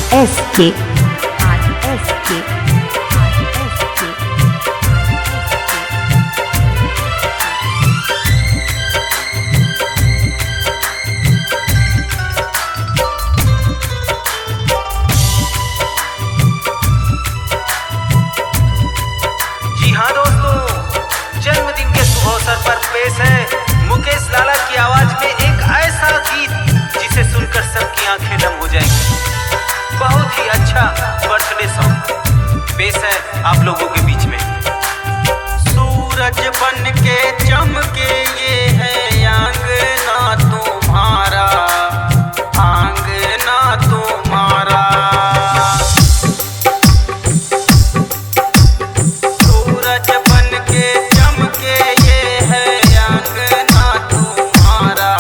RSK जी हाँ दोस्तों, जन्मदिन के शुभ अवसर पर पेश है मुकेश लाला की आवाज में एक ऐसा गीत जिसे सुनकर सबकी आंखें नम हो जाएंगी। बहुत ही अच्छा बर्थडे सॉन्ग पेश है आप लोगों के बीच में। सूरज बन के चमके ये है आंगना तुम्हारा, आंगना तुम्हारा। सूरज बन के चमके ये है आंगना तुम्हारा,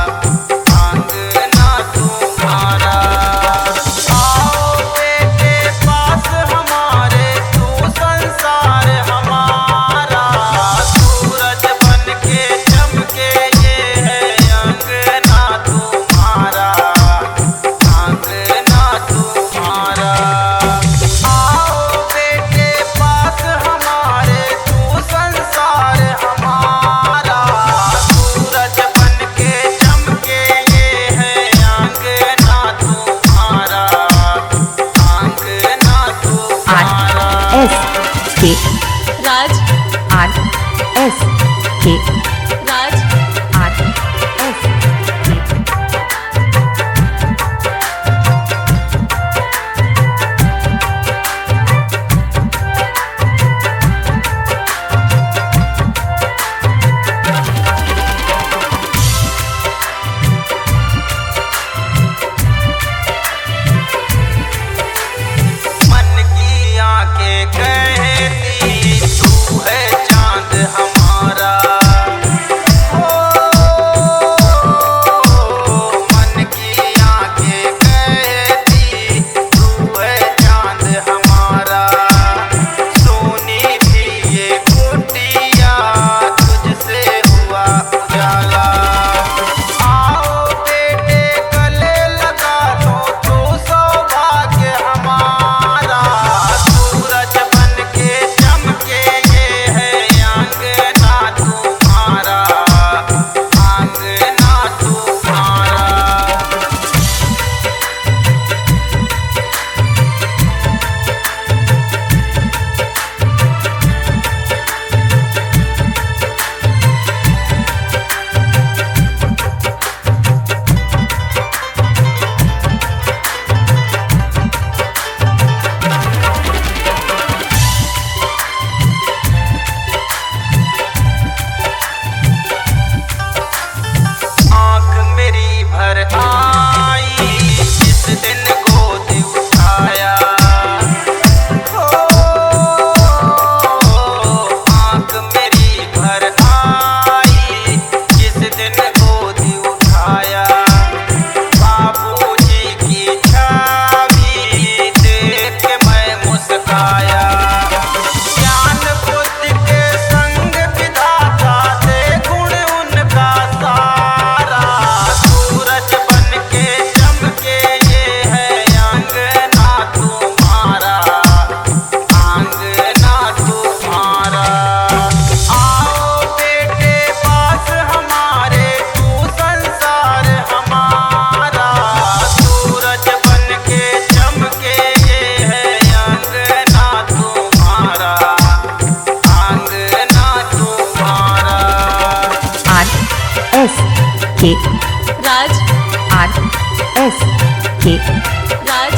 आंगना तुम्हारा। आओ बेटे पास हमारे, तू संसार हमारा। सूरज बन के चमके ये है आंगना तुम्हारा, आंगना तुम्हारा। आओ बेटे पास हमारे, तू संसार हमारा। सूरज बन के चमके ये है आंगना तुम्हारा, आंगना तुम्हारा। RSK राज RSK राज मन की आंखें कहती तू है चांद हमारा। मन की आंखें कहती तू है चांद हमारा। सोनी थी ये कुटिया तुझसे हुआ उजाला। आओ बेटे गले लगा लो तू सौभाग्य हमारा। सूरज बन के चमके ये है आंगना तुम्हारा, आंगना तुम्हारा। आँख मेरी भर आई जिस दिन गोद उठाया। आँख मेरी भर आई जिस दिन गोद उठाया। बाबूजी की छवि देख के मैं मुस्काया। ज्ञान बुद्धि के संग विधाता दे गुण उनका सारा। सूरज बन के चमके ये है आंगना तुम्हारा, आंगना तुम्हारा। आओ बेटे पास हमारे, तू संसार हमारा। सूरज बन के चमके ये है आंगना तुम्हारा, आंगना तुम्हारा। RSK राज RSK राज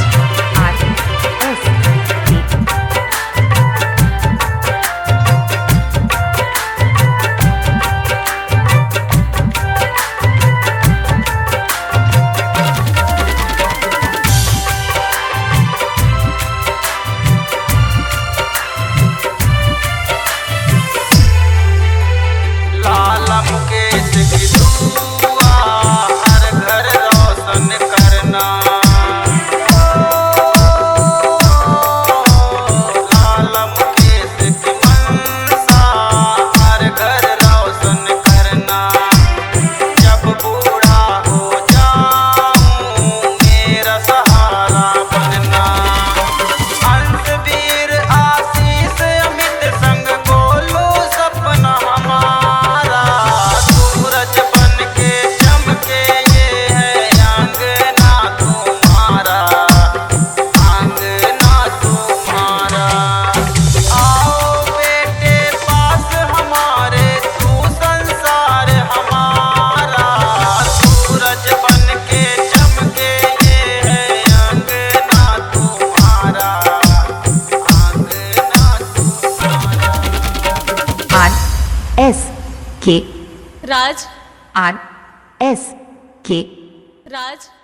लाला मुकेश की दुआ हर घर रोशन करना। K राज R S K राज